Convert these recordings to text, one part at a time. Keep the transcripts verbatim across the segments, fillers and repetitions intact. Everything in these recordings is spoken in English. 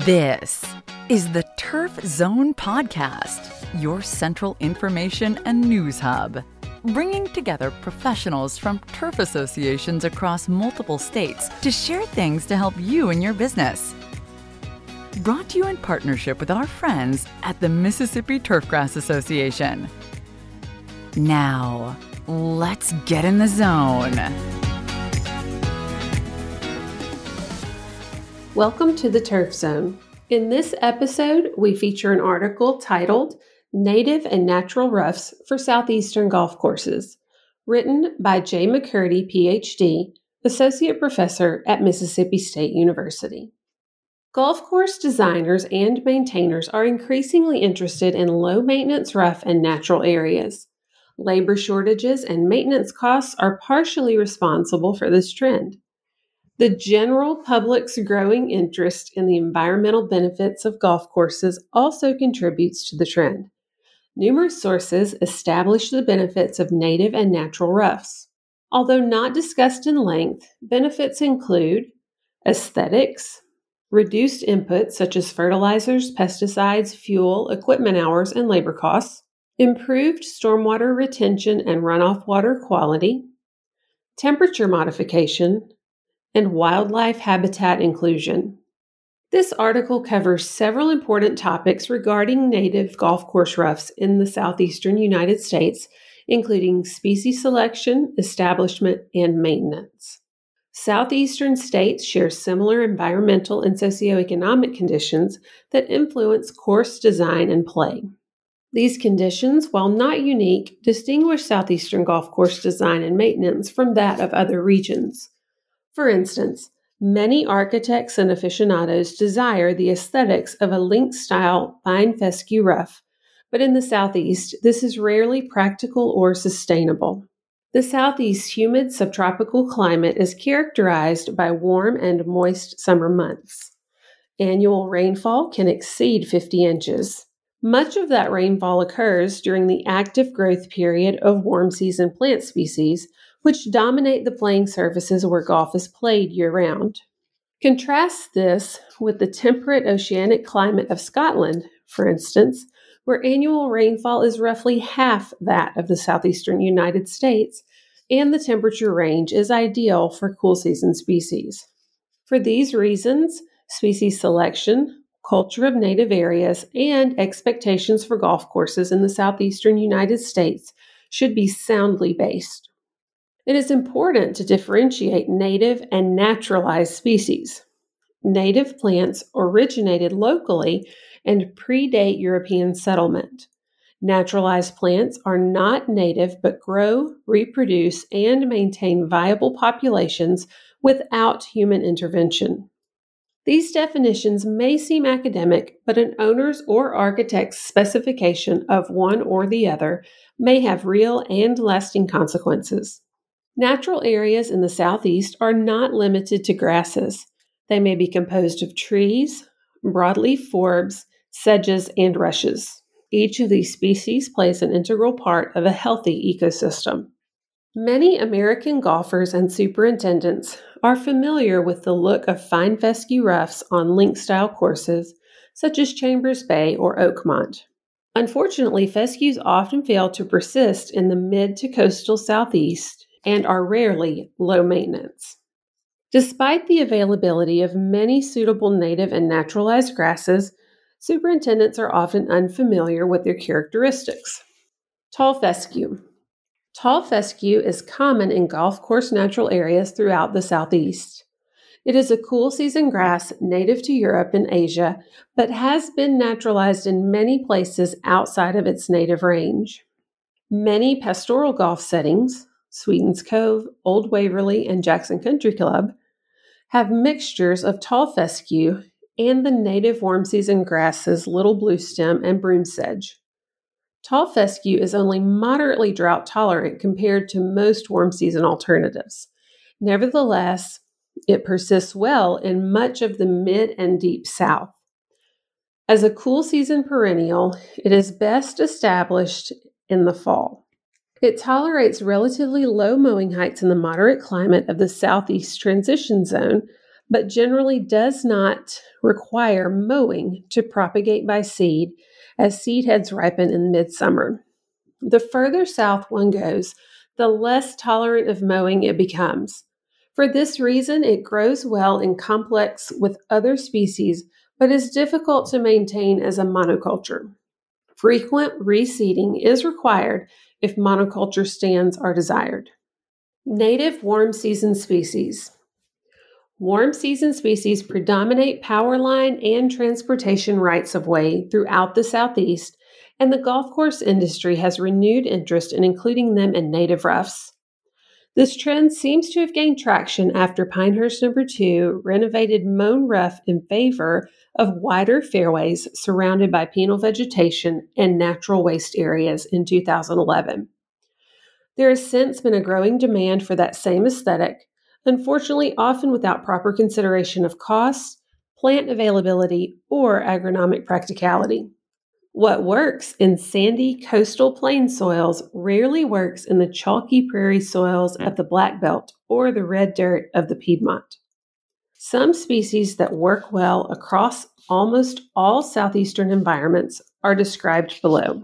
This is the Turf Zone Podcast, your central information and news hub, bringing together professionals from turf associations across multiple states to share things to help you in your business. Brought to you in partnership with our friends at the Mississippi Turfgrass Association. Now, let's get in the zone. Welcome to the Turf Zone. In this episode, we feature an article titled Native and Natural Roughs for Southeastern Golf Courses, written by Jay McCurdy, P H D, Associate Professor at Mississippi State University. Golf course designers and maintainers are increasingly interested in low-maintenance rough and natural areas. Labor shortages and maintenance costs are partially responsible for this trend. The general public's growing interest in the environmental benefits of golf courses also contributes to the trend. Numerous sources establish the benefits of native and natural roughs. Although not discussed in length, benefits include aesthetics, reduced inputs such as fertilizers, pesticides, fuel, equipment hours, and labor costs, improved stormwater retention and runoff water quality, temperature modification, and wildlife habitat inclusion. This article covers several important topics regarding native golf course roughs in the southeastern United States, including species selection, establishment, and maintenance. Southeastern states share similar environmental and socioeconomic conditions that influence course design and play. These conditions, while not unique, distinguish southeastern golf course design and maintenance from that of other regions. For instance, many architects and aficionados desire the aesthetics of a link-style fine fescue rough, but in the Southeast, this is rarely practical or sustainable. The Southeast's humid subtropical climate is characterized by warm and moist summer months. Annual rainfall can exceed fifty inches. Much of that rainfall occurs during the active growth period of warm-season plant species, which dominate the playing surfaces where golf is played year-round. Contrast this with the temperate oceanic climate of Scotland, for instance, where annual rainfall is roughly half that of the southeastern United States, and the temperature range is ideal for cool-season species. For these reasons, species selection, culture of native areas, and expectations for golf courses in the southeastern United States should be soundly based. It is important to differentiate native and naturalized species. Native plants originated locally and predate European settlement. Naturalized plants are not native but grow, reproduce, and maintain viable populations without human intervention. These definitions may seem academic, but an owner's or architect's specification of one or the other may have real and lasting consequences. Natural areas in the Southeast are not limited to grasses. They may be composed of trees, broadleaf forbs, sedges, and rushes. Each of these species plays an integral part of a healthy ecosystem. Many American golfers and superintendents are familiar with the look of fine fescue roughs on link-style courses, such as Chambers Bay or Oakmont. Unfortunately, fescues often fail to persist in the mid to coastal Southeast and are rarely low maintenance. Despite the availability of many suitable native and naturalized grasses, superintendents are often unfamiliar with their characteristics. Tall fescue. Tall fescue is common in golf course natural areas throughout the Southeast. It is a cool season grass native to Europe and Asia, but has been naturalized in many places outside of its native range. Many pastoral golf settings, Sweetens Cove, Old Waverly, and Jackson Country Club, have mixtures of tall fescue and the native warm-season grasses little bluestem and broom sedge. Tall fescue is only moderately drought-tolerant compared to most warm-season alternatives. Nevertheless, it persists well in much of the mid and deep South. As a cool-season perennial, it is best established in the fall. It tolerates relatively low mowing heights in the moderate climate of the Southeast transition zone, but generally does not require mowing to propagate by seed as seed heads ripen in midsummer. The further south one goes, the less tolerant of mowing it becomes. For this reason, it grows well in complex with other species, but is difficult to maintain as a monoculture. Frequent reseeding is required if monoculture stands are desired. Native warm season species. Warm season species predominate power line and transportation rights of way throughout the Southeast, and the golf course industry has renewed interest in including them in native roughs. This trend seems to have gained traction after Pinehurst Number two renovated Moan Rough in favor of wider fairways surrounded by penal vegetation and natural waste areas in two thousand eleven. There has since been a growing demand for that same aesthetic, unfortunately often without proper consideration of costs, plant availability, or agronomic practicality. What works in sandy coastal plain soils rarely works in the chalky prairie soils of the Black Belt or the red dirt of the Piedmont. Some species that work well across almost all southeastern environments are described below.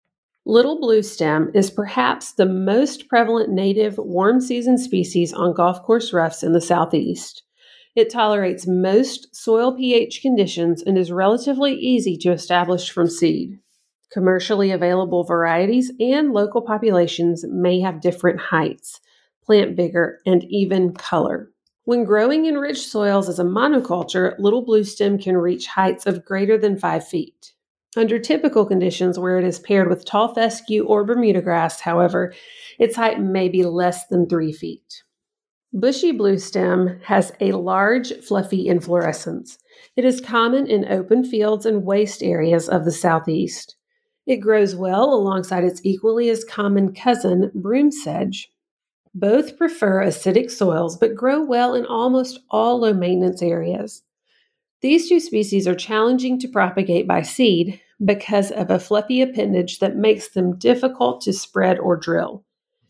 Little bluestem is perhaps the most prevalent native warm season species on golf course roughs in the southeast. It tolerates most soil pH conditions and is relatively easy to establish from seed. Commercially available varieties and local populations may have different heights, plant vigor, and even color. When growing in rich soils as a monoculture, little bluestem can reach heights of greater than five feet. Under typical conditions where it is paired with tall fescue or Bermuda grass, however, its height may be less than three feet. Bushy bluestem has a large, fluffy inflorescence. It is common in open fields and waste areas of the southeast. It grows well alongside its equally as common cousin, broom sedge. Both prefer acidic soils, but grow well in almost all low-maintenance areas. These two species are challenging to propagate by seed because of a fluffy appendage that makes them difficult to spread or drill.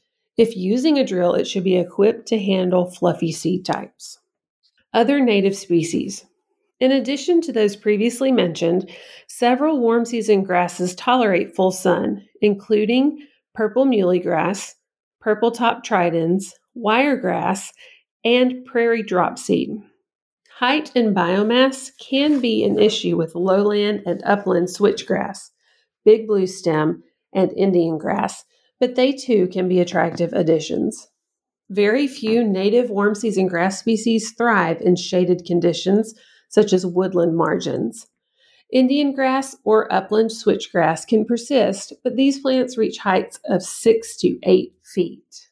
If using a drill, it should be equipped to handle fluffy seed types. Other native species. In addition to those previously mentioned, several warm season grasses tolerate full sun, including purple muhlygrass, purple top tridens, wiregrass, and prairie dropseed. Height and biomass can be an issue with lowland and upland switchgrass, big bluestem, and Indian grass, but they too can be attractive additions. Very few native warm season grass species thrive in shaded conditions, such as woodland margins. Indian grass or upland switchgrass can persist, but these plants reach heights of six to eight feet.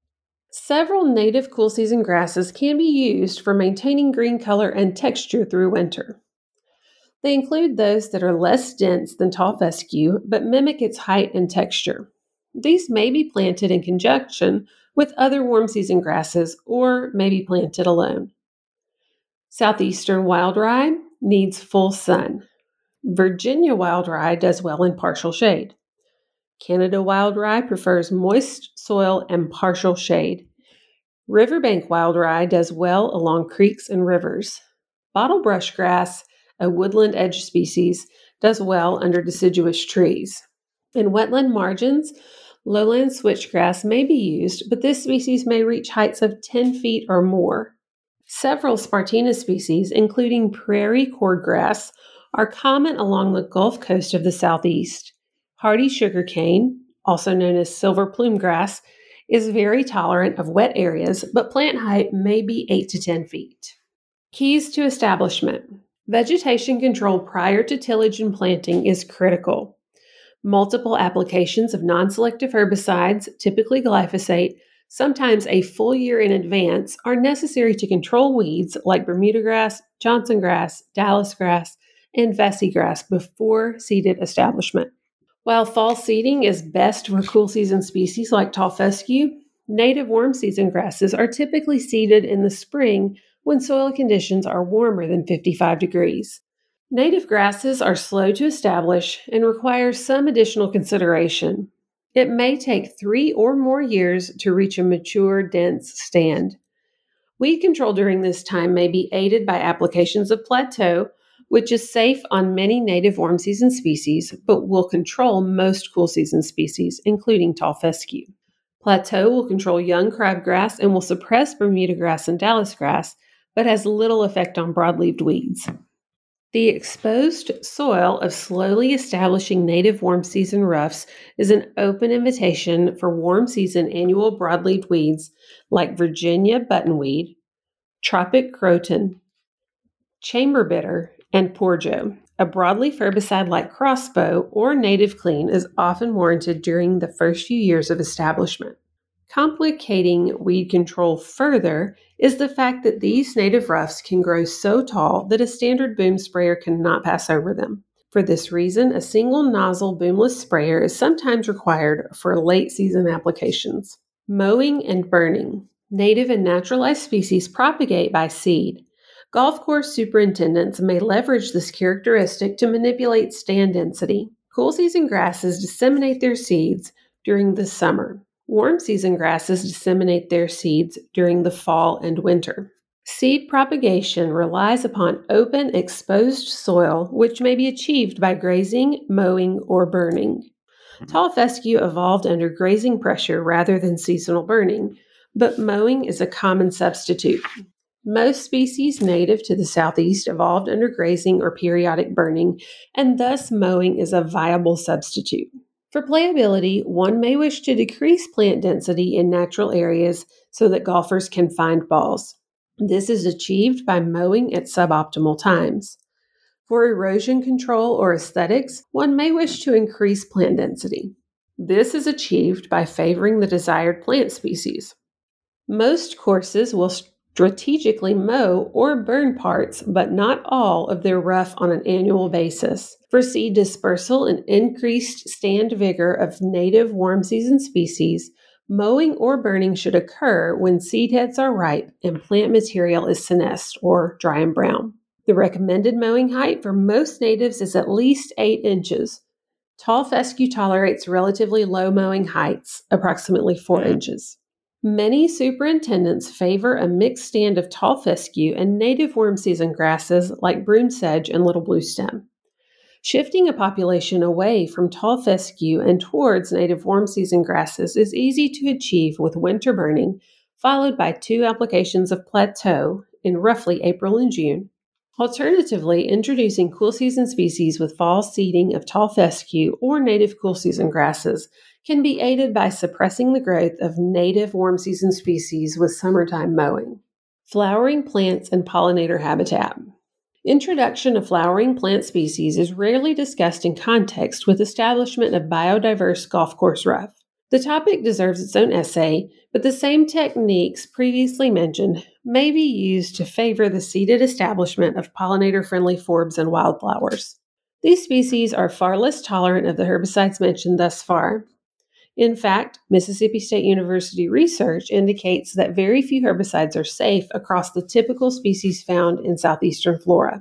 Several native cool season grasses can be used for maintaining green color and texture through winter. They include those that are less dense than tall fescue, but mimic its height and texture. These may be planted in conjunction with other warm season grasses or may be planted alone. Southeastern wild rye needs full sun. Virginia wild rye does well in partial shade. Canada wild rye prefers moist soil and partial shade. Riverbank wild rye does well along creeks and rivers. Bottlebrush grass, a woodland edge species, does well under deciduous trees. In wetland margins, lowland switchgrass may be used, but this species may reach heights of ten feet or more. Several Spartina species, including prairie cordgrass, are common along the Gulf Coast of the southeast. Hardy sugarcane, also known as silver plume grass, is very tolerant of wet areas, but plant height may be eight to ten feet. Keys to establishment. Vegetation control prior to tillage and planting is critical. Multiple applications of non-selective herbicides, typically glyphosate, sometimes a full year in advance, are necessary to control weeds like Bermuda grass, Johnson grass, Dallas grass, and Vesey grass before seeded establishment. While fall seeding is best for cool season species like tall fescue, native warm season grasses are typically seeded in the spring when soil conditions are warmer than fifty-five degrees. Native grasses are slow to establish and require some additional consideration. It may take three or more years to reach a mature, dense stand. Weed control during this time may be aided by applications of Plateau, which is safe on many native warm season species, but will control most cool season species, including tall fescue. Plateau will control young crabgrass and will suppress Bermuda grass and Dallas grass, but has little effect on broadleaved weeds. The exposed soil of slowly establishing native warm season roughs is an open invitation for warm season annual broadleaved weeds like Virginia buttonweed, tropic croton, chamber bitter, and poorjo. A broadleaf herbicide like crossbow or native clean is often warranted during the first few years of establishment. Complicating weed control further is the fact that these native roughs can grow so tall that a standard boom sprayer cannot pass over them. For this reason, a single nozzle boomless sprayer is sometimes required for late season applications. Mowing and burning. Native and naturalized species propagate by seed. Golf course superintendents may leverage this characteristic to manipulate stand density. Cool season grasses disseminate their seeds during the summer. Warm season grasses disseminate their seeds during the fall and winter. Seed propagation relies upon open, exposed soil, which may be achieved by grazing, mowing, or burning. Tall fescue evolved under grazing pressure rather than seasonal burning, but mowing is a common substitute. Most species native to the Southeast evolved under grazing or periodic burning, and thus mowing is a viable substitute. For playability, one may wish to decrease plant density in natural areas so that golfers can find balls. This is achieved by mowing at suboptimal times. For erosion control or aesthetics, one may wish to increase plant density. This is achieved by favoring the desired plant species. Most courses will strategically mow or burn parts, but not all, of their rough on an annual basis. For seed dispersal and increased stand vigor of native warm season species, mowing or burning should occur when seed heads are ripe and plant material is senesced or dry and brown. The recommended mowing height for most natives is at least eight inches. Tall fescue tolerates relatively low mowing heights, approximately four inches. Many superintendents favor a mixed stand of tall fescue and native warm season grasses like broom sedge and little blue stem. Shifting a population away from tall fescue and towards native warm season grasses is easy to achieve with winter burning, followed by two applications of Plateau in roughly April and June. Alternatively, introducing cool season species with fall seeding of tall fescue or native cool season grasses can be aided by suppressing the growth of native warm season species with summertime mowing. Flowering plants and pollinator habitat. Introduction of flowering plant species is rarely discussed in context with establishment of biodiverse golf course rough. The topic deserves its own essay, but the same techniques previously mentioned may be used to favor the seeded establishment of pollinator-friendly forbs and wildflowers. These species are far less tolerant of the herbicides mentioned thus far. In fact, Mississippi State University research indicates that very few herbicides are safe across the typical species found in southeastern flora.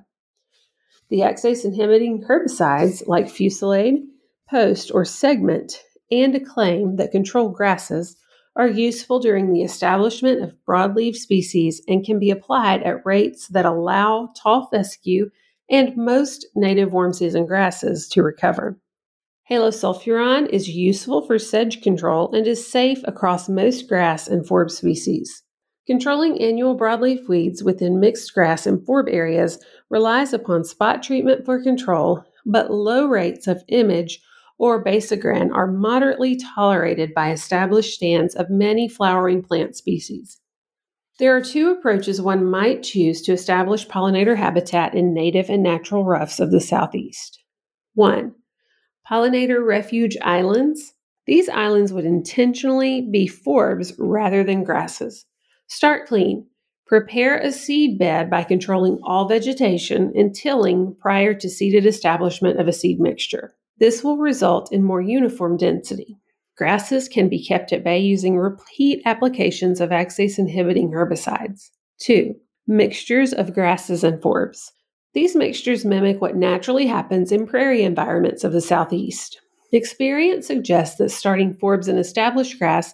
The axis-inhibiting herbicides like Fusilade, Post, or Segment, and Acclaim that control grasses are useful during the establishment of broadleaf species and can be applied at rates that allow tall fescue and most native warm season grasses to recover. Halosulfuron is useful for sedge control and is safe across most grass and forb species. Controlling annual broadleaf weeds within mixed grass and forb areas relies upon spot treatment for control, but low rates of image or basagran are moderately tolerated by established stands of many flowering plant species. There are two approaches one might choose to establish pollinator habitat in native and natural roughs of the Southeast. One, pollinator refuge islands. These islands would intentionally be forbs rather than grasses. Start clean. Prepare a seed bed by controlling all vegetation and tilling prior to seeded establishment of a seed mixture. This will result in more uniform density. Grasses can be kept at bay using repeat applications of axis-inhibiting herbicides. Two, mixtures of grasses and forbs. These mixtures mimic what naturally happens in prairie environments of the Southeast. Experience suggests that starting forbs in established grass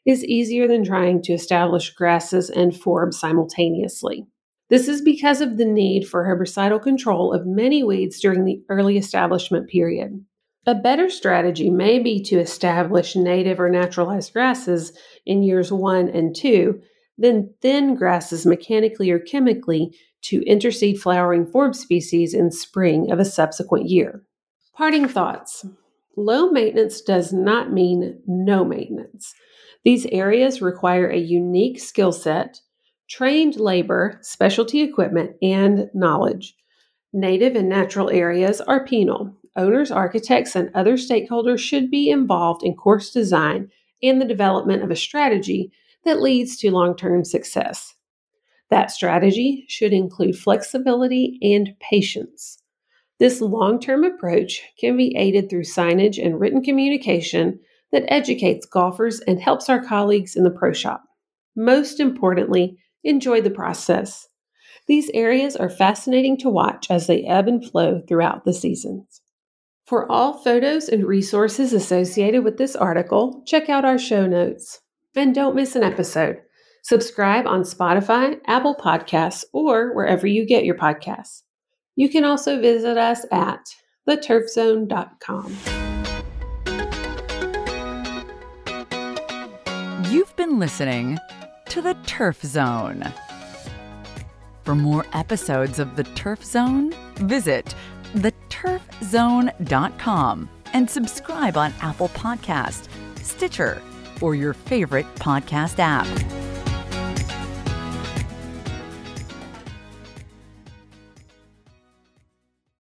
is easier than trying to establish grasses and forbs simultaneously. This is because of the need for herbicidal control of many weeds during the early establishment period. A better strategy may be to establish native or naturalized grasses in years one and two, then thin grasses mechanically or chemically to interseed flowering forb species in spring of a subsequent year. Parting thoughts. Low maintenance does not mean no maintenance. These areas require a unique skill set, trained labor, specialty equipment, and knowledge. Native and natural areas are penal. Owners, architects, and other stakeholders should be involved in course design and the development of a strategy that leads to long-term success. That strategy should include flexibility and patience. This long-term approach can be aided through signage and written communication that educates golfers and helps our colleagues in the pro shop. Most importantly, enjoy the process. These areas are fascinating to watch as they ebb and flow throughout the seasons. For all photos and resources associated with this article, check out our show notes. And don't miss an episode. Subscribe on Spotify, Apple Podcasts, or wherever you get your podcasts. You can also visit us at the turf zone dot com. You've been listening to The Turf Zone. For more episodes of The Turf Zone, visit the turf zone dot com and subscribe on Apple Podcasts, Stitcher, or your favorite podcast app.